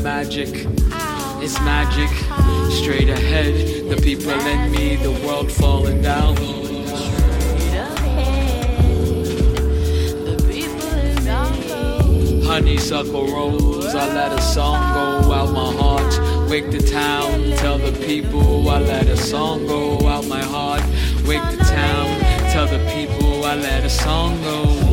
magic. It's magic. Straight ahead, the people in me, the world falling down. Honeysuckle rose, I let a song go out my heart. Wake the town, tell the people I let a song go out my heart. Wake the town, tell the people I let a song go.